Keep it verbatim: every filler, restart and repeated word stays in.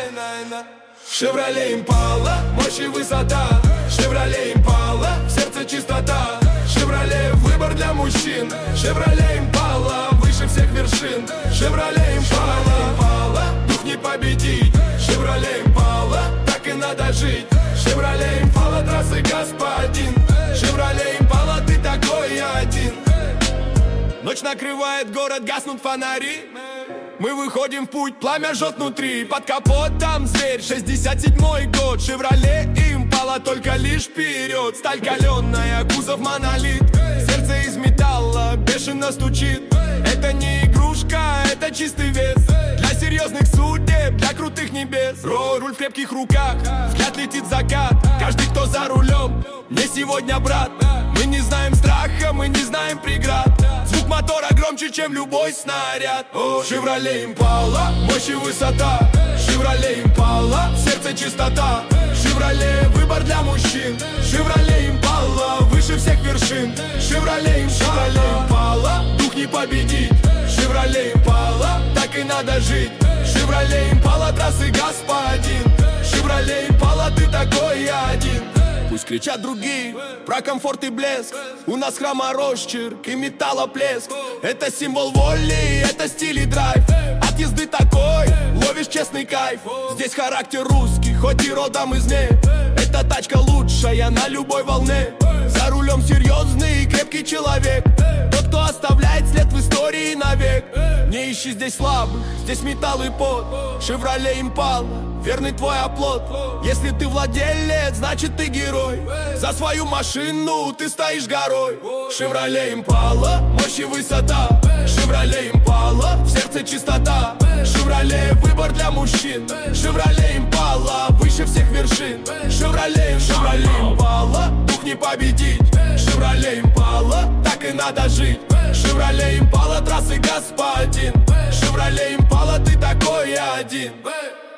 Chevrolet Impala, мощь и высота. Chevrolet Impala, в сердце чистота. Chevrolet выбор для мужчин. Chevrolet Impala, выше всех вершин. Chevrolet Impala, дух не победить. Chevrolet Impala, так и надо жить. Chevrolet Impala, трассы господин. Chevrolet Impala, ты такой один. Ночь накрывает город, гаснут фонари. Мы выходим в путь, пламя жжет внутри. Под капотом зверь, шестьдесят седьмой год. Chevrolet Impala, только лишь вперед. Сталь каленая, кузов монолит. Сердце из металла, бешено стучит. Это не игрушка, это чистый вес. Для серьезных судеб, для крутых небес. Ро, руль в крепких руках, взгляд летит закат. Каждый, кто за рулем, не сегодня брат. Мы не знаем страха, мы не знаем преград. Звук мотора громче, чем любой снаряд. О, Chevrolet Impala, мощь и высота. Chevrolet Impala, в сердце чистота. Chevrolet выбор для мужчин. Chevrolet Impala, выше всех вершин. Chevrolet Impala, дух не победить. Chevrolet Impala, так и надо жить. Chevrolet Impala, трассы господин. Chevrolet Impala, ты такой один. Пусть кричат другие про комфорт и блеск. У нас хроморосчерк и металлоплеск. Это символ воли, это стиль и драйв. От езды такой ловишь честный кайф. Здесь характер русский, хоть и родом из ней. Эта тачка лучшая на любой волне. За рулем серьезный и крепкий человек. Тот, кто оставляет след в истории навек. Не ищи здесь слабых, здесь металл и пот. Chevrolet Impala, верный твой оплот. Если ты владелец, значит ты герой. За свою машину ты стоишь горой. Chevrolet Impala, мощь и высота. Chevrolet Impala, в сердце чистота. Chevrolet выбор для мужчин. Chevrolet Impala, выше всех вершин. Chevrolet, Chevrolet Impala, дух не победить. Chevrolet Impala, так и надо жить. Chevrolet Impala, трассы господин. Chevrolet Impala, ты такой один.